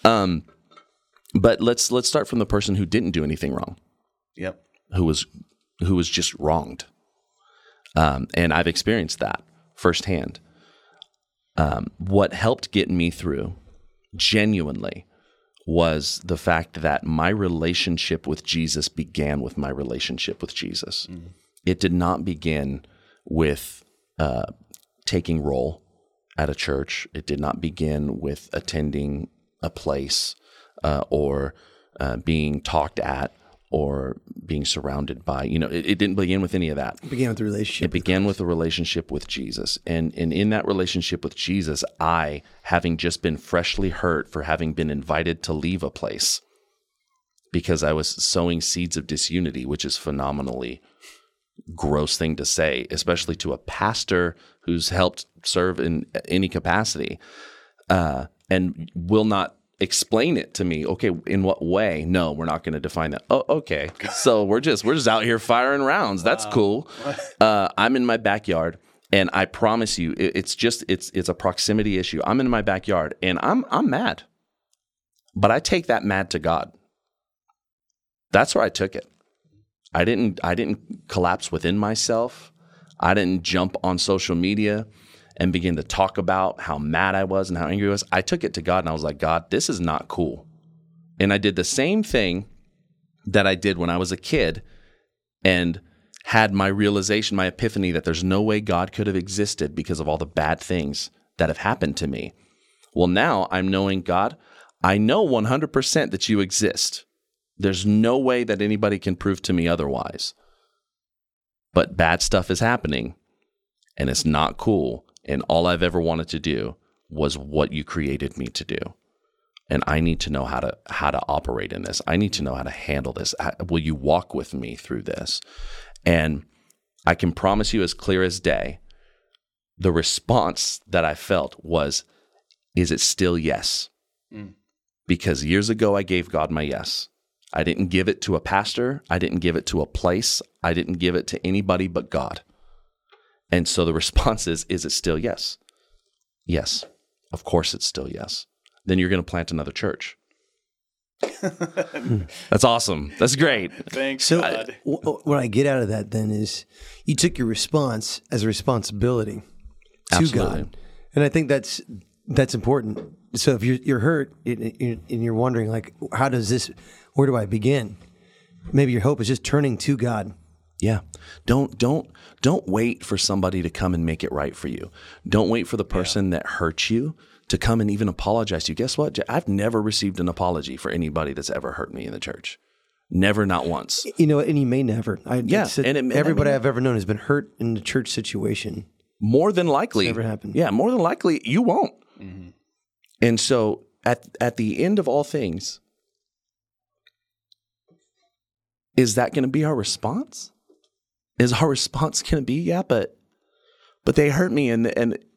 But let's start from the person who didn't do anything wrong. Yep. Who was just wronged. And I've experienced that firsthand. What helped get me through, genuinely, was the fact that my relationship with Jesus began with my relationship with Jesus. It did not begin with taking roll at a church. It did not begin with attending a place or being talked at, or being surrounded by. It didn't begin with any of that. It began with the relationship. It began with a relationship with Jesus. And in that relationship with Jesus, I, having just been freshly hurt for having been invited to leave a place because I was sowing seeds of disunity, which is phenomenally gross thing to say, especially to a pastor who's helped serve in any capacity, and will not explain it to me. Okay, in what way? No, we're not going to define that. Oh, okay. So we're just out here firing rounds. That's cool. I'm in my backyard, and I promise you, it's a proximity issue. I'm in my backyard, and I'm mad, but I take that mad to God. That's where I took it. I didn't collapse within myself. I didn't jump on social media and begin to talk about how mad I was and how angry I was. I took it to God, and I was like, God, this is not cool. And I did the same thing that I did when I was a kid and had my realization, my epiphany that there's no way God could have existed because of all the bad things that have happened to me. Well, now I'm knowing, God, I know 100% that you exist. There's no way that anybody can prove to me otherwise. But bad stuff is happening, and it's not cool. And all I've ever wanted to do was what you created me to do. And I need to know how to operate in this. I need to know how to handle this. Will you walk with me through this? And I can promise you as clear as day, the response that I felt was, is it still yes? Because years ago, I gave God my yes. I didn't give it to a pastor. I didn't give it to a place. I didn't give it to anybody but God. And so the response is it still yes? Yes. Of course it's still yes. Then you're going to plant another church. That's awesome. That's great. Thanks, So God. what I get out of that then is you took your response as a responsibility to Absolutely. God. And I think that's important. So if you're hurt and you're wondering, like, where do I begin? Maybe your hope is just turning to God. Yeah. Don't wait for somebody to come and make it right for you. Don't wait for the person that hurt you to come and even apologize to you. Guess what? I've never received an apology for anybody that's ever hurt me in the church. Never, not once. And you may never. Everybody I mean, I've ever known has been hurt in the church situation. More than likely. It's never happened. Yeah, more than likely you won't. Mm-hmm. And so at the end of all things, is that going to be our response? Is our response going to be, yeah, but they hurt me and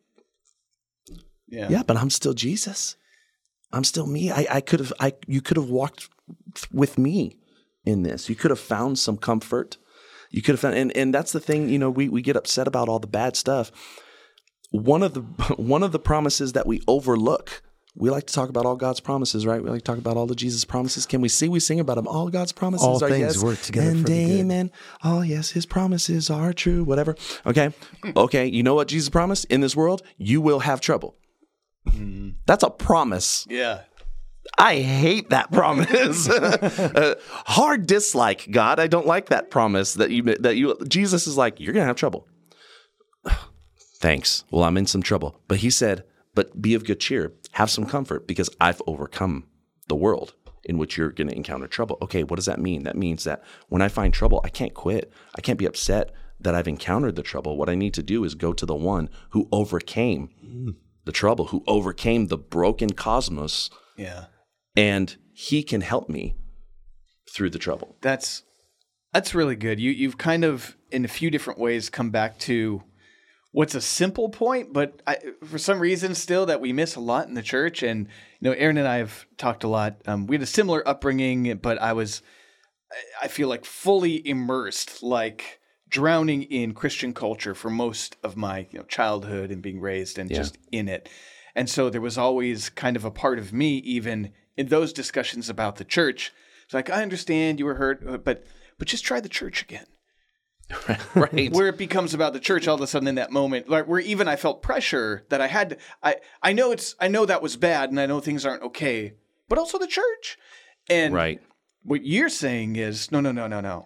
yeah, but I'm still Jesus. I'm still me. You could have walked with me in this. You could have found some comfort. You could have found, and that's the thing, we get upset about all the bad stuff. One of the promises that we overlook, we like to talk about all God's promises, right? We like to talk about all the Jesus promises. We sing about them. All God's promises all are things yes work together and for the good. amen. Oh yes, his promises are true, whatever. Okay. You know what Jesus promised? In this world, you will have trouble. That's a promise. Yeah. I hate that promise. Hard dislike, God. I don't like that promise that you. Jesus is like, you're gonna have trouble. Thanks. Well, I'm in some trouble. But he said, but be of good cheer. Have some comfort because I've overcome the world in which you're going to encounter trouble. Okay, what does that mean? That means that when I find trouble, I can't quit. I can't be upset that I've encountered the trouble. What I need to do is go to the one who overcame the trouble, who overcame the broken cosmos. Yeah. And he can help me through the trouble. That's really good. You've kind of, in a few different ways, come back to what's a simple point, but for some reason still that we miss a lot in the church. And, Aaron and I have talked a lot. We had a similar upbringing, but I feel like fully immersed, like drowning in Christian culture for most of my childhood and being raised and just in it. And so there was always kind of a part of me, even in those discussions about the church. It's like, I understand you were hurt, but just try the church again. Right. Where it becomes about the church all of a sudden in that moment, like where even I felt pressure that I had to, I know that was bad and I know things aren't okay, but also the church. And right. What you're saying is, no.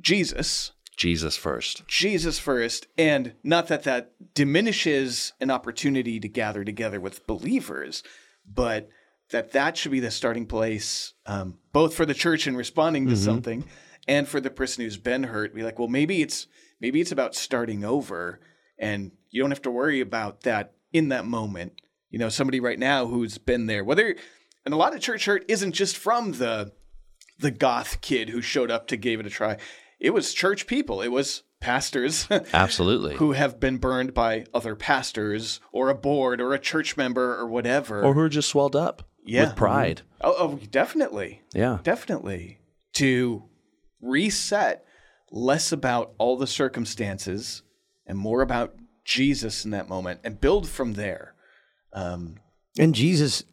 Jesus first. And not that diminishes an opportunity to gather together with believers, but that should be the starting place, both for the church in responding to something, and for the person who's been hurt. Be like, well, maybe it's about starting over, and you don't have to worry about that in that moment. You know, somebody right now who's been there, and a lot of church hurt isn't just from the goth kid who showed up to give it a try. It was church people. It was pastors. Absolutely. Who have been burned by other pastors or a board or a church member or whatever. Or who are just swelled up with pride. Oh, definitely. Yeah. Definitely. To reset less about all the circumstances and more about Jesus in that moment and build from there. And Jesus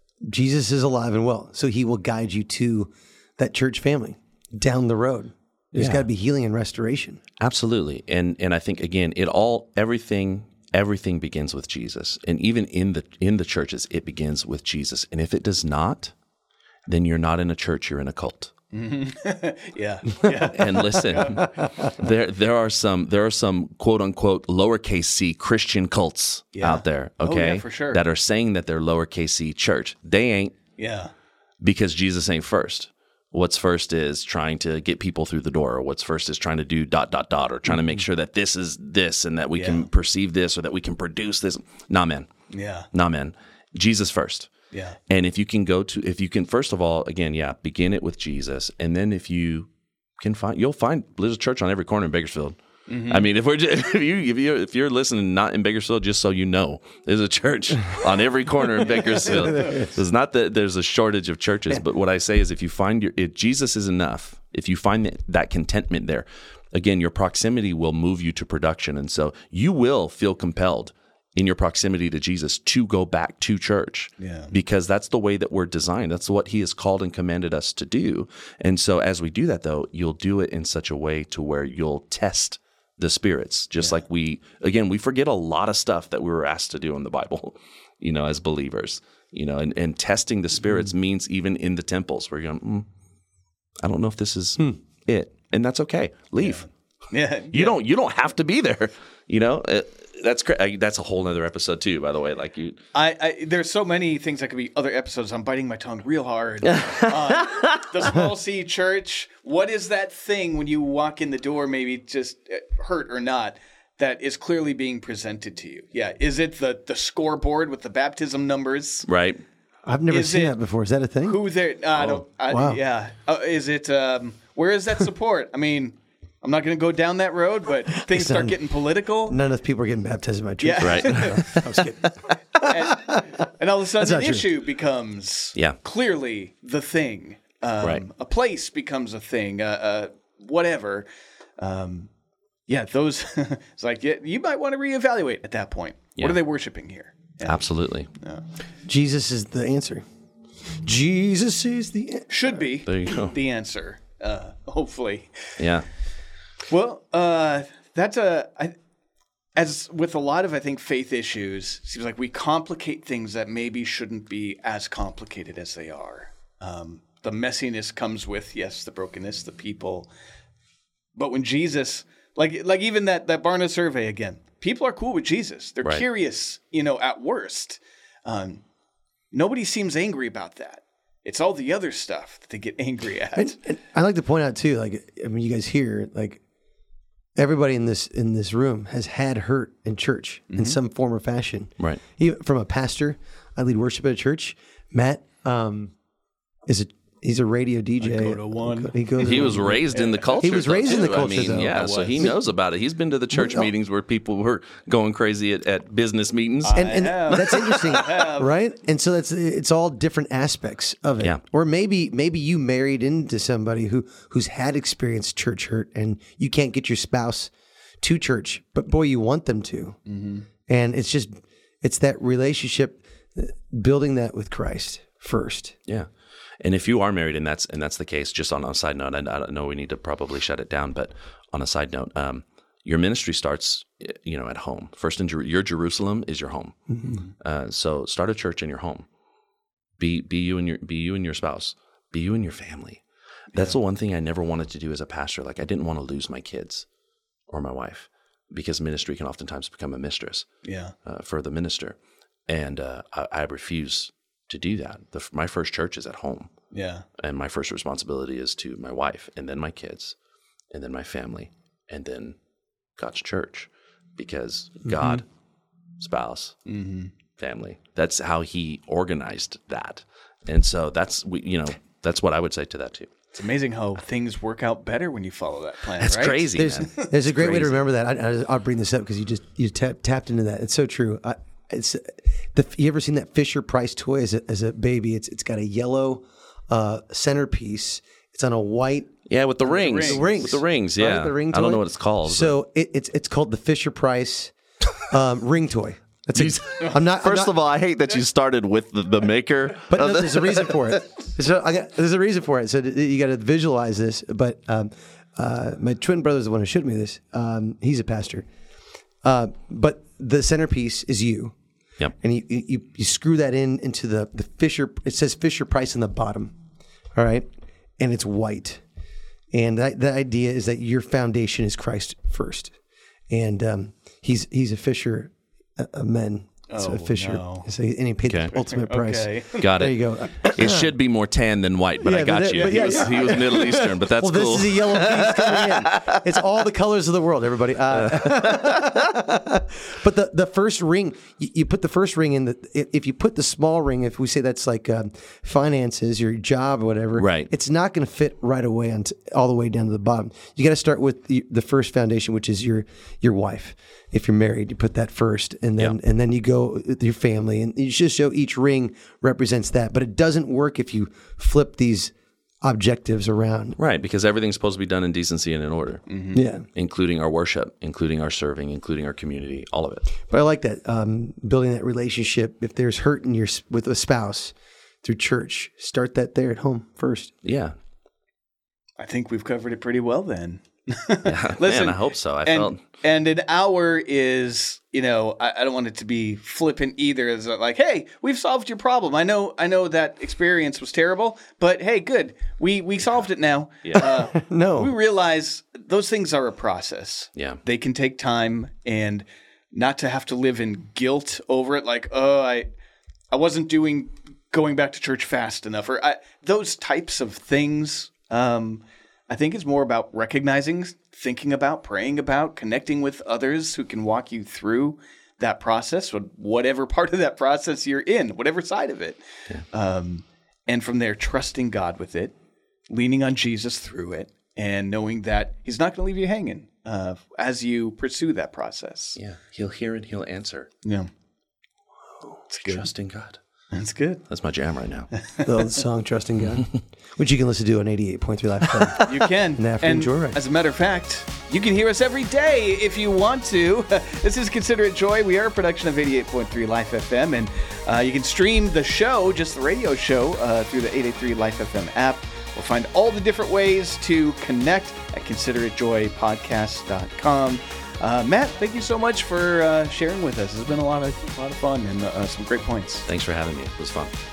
is alive and well, so he will guide you to that church family down the road. There's got to be healing and restoration. Absolutely. And I think, again, everything begins with Jesus. And even in the churches, it begins with Jesus. And if it does not, then you're not in a church, you're in a cult. Yeah. And listen, there are some quote unquote lowercase c Christian cults out there, okay? For sure. That are saying that they're lowercase c church. They ain't, because Jesus ain't first. What's first is trying to get people through the door, or what's first is trying to do ... or trying to make sure that this is this and that we can perceive this or that we can produce this. Nah, man. Yeah. Nah, man. Jesus first. Yeah. And if you can first of all, again, begin it with Jesus. And then if you can you'll find there's a church on every corner in Bakersfield. I mean, if you're listening not in Bakersfield, just so you know, there's a church on every corner in Bakersfield. It's not that there's a shortage of churches, but what I say is, if you find if Jesus is enough, if you find that contentment there, again, your proximity will move you to production, and so you will feel compelled in your proximity to Jesus to go back to church, because that's the way that we're designed. That's what He has called and commanded us to do. And so, as we do that, though, you'll do it in such a way to where you'll test the spirits, just like we forget a lot of stuff that we were asked to do in the Bible, as believers, and testing the spirits means even in the temples where you're going, I don't know if this is it. And that's okay. Leave. Yeah. You don't have to be there. That's a whole nother episode too, by the way. Like there's so many things that could be other episodes. I'm biting my tongue real hard. The small C church. What is that thing when you walk in the door, maybe just hurt or not, that is clearly being presented to you? Yeah. Is it the scoreboard with the baptism numbers? Right. I've never seen that before. Is that a thing? Who there? Wow. Yeah. Is it? Where is that support? I mean, I'm not going to go down that road, but things start getting political. None of people are getting baptized in my church. Yeah. Right. I was kidding. And all of a sudden, That's an not issue becomes clearly the thing. Right. A place becomes a thing. Whatever. Those. It's like you might want to reevaluate at that point. Yeah. What are they worshiping here? Yeah. Absolutely. Jesus is the answer. Jesus is the answer. Should be There you go. the answer. Hopefully. Yeah. Well, that's as with a lot of, I think, faith issues, it seems like we complicate things that maybe shouldn't be as complicated as they are. The messiness comes with, yes, the brokenness, the people. But when Jesus, like even that Barna survey again, people are cool with Jesus. They're curious, at worst. Nobody seems angry about that. It's all the other stuff that they get angry at. And I like to point out too, you guys hear, everybody in this room has had hurt in church in some form or fashion. Right. From a pastor, I lead worship at a church. Matt he's a radio DJ. I go to one. He was raised in the culture. He was raised in the too. culture, I mean, though. yeah, so he knows about it. He's been to the church meetings where people were going crazy at business meetings. And that's interesting, right? And so it's all different aspects of it. Yeah. Or maybe you married into somebody who's had experienced church hurt, and you can't get your spouse to church, but boy, you want them to. Mm-hmm. And it's that relationship, building that with Christ first. Yeah. And if you are married and that's the case, just on a side note, I know we need to probably shut it down, but on a side note, your ministry starts, at home. First, your Jerusalem is your home. Mm-hmm. So start a church in your home. Be you and your spouse. Be you and your family. That's the one thing I never wanted to do as a pastor. Like, I didn't want to lose my kids or my wife, because ministry can oftentimes become a mistress for the minister. And I refuse to do that. My first church is at home. Yeah. And my first responsibility is to my wife, and then my kids, and then my family, and then God's church, because God, spouse, family. That's how He organized that, and so that's what I would say to that too. It's amazing how things work out better when you follow that plan. That's right? crazy, man. There's a great way to crazy. remember that. I'll bring this up because you tapped into that. It's so true. You ever seen that Fisher Price toy as a baby? It's got a yellow centerpiece. It's on a white. Yeah, with the rings. The rings. With the rings, Right, yeah. the ring I don't toy. know what it's called. So it's called the Fisher Price ring toy. That's First of all, I hate that you started with the maker. But no, there's a reason for it. There's a reason for it. So you got to visualize this. But my twin brother is the one who showed me this. He's a pastor. But the centerpiece is you. Yep. And you screw that into the Fisher. It says Fisher Price on the bottom. All right. And it's white. And the idea is that your foundation is Christ first. And he's a fisher. Men. So a fisher. no. So, and he paid the ultimate price. Okay. Got There it. you go. It should be more tan than white, but Yeah, I got but you. but He yeah, was yeah. he was Middle Eastern, but that's Well, cool. this is a yellow piece coming in. It's all the colors of the world, everybody. But the first ring, you put the first ring in. If you put the small ring, if we say that's like finances, your job or whatever, Right. it's not going to fit right away all the way down to the bottom. You got to start with the first foundation, which is your wife. If you're married, you put that first, and then you go with your family, and you just show each ring represents that. But it doesn't work if you flip these objectives around. Right, because everything's supposed to be done in decency and in order, Yeah. including our worship, including our serving, including our community, all of it. But I like that, building that relationship. If there's hurt with a spouse through church, start that there at home first. Yeah. I think we've covered it pretty well then. Yeah. Listen, Man, I hope so. And an hour is, I don't want it to be flippant either. It's like, hey, we've solved your problem. I know that experience was terrible, but hey, good. We solved it now. Yeah. No. We realize those things are a process. Yeah. They can take time, and not to have to live in guilt over it. Like, I wasn't going back to church fast enough, or those types of things. I think it's more about recognizing, thinking about, praying about, connecting with others who can walk you through that process, or whatever part of that process you're in, whatever side of it. Yeah. And from there, trusting God with it, leaning on Jesus through it, and knowing that He's not going to leave you hanging as you pursue that process. Yeah. He'll hear and He'll answer. Yeah. It's good. Trust in God. That's good. That's my jam right now. The song Trusting God, which you can listen to on 88.3 Live FM. You can. And after enjoy. As a matter of fact, you can hear us every day if you want to. This is Consider It Joy. We are a production of 88.3 Life FM, and you can stream the show, just the radio show, through the 883 Life FM app. We'll find all the different ways to connect at consideritjoypodcast.com. Matt, thank you so much for sharing with us. It's been a lot of fun and some great points. Thanks for having me. It was fun.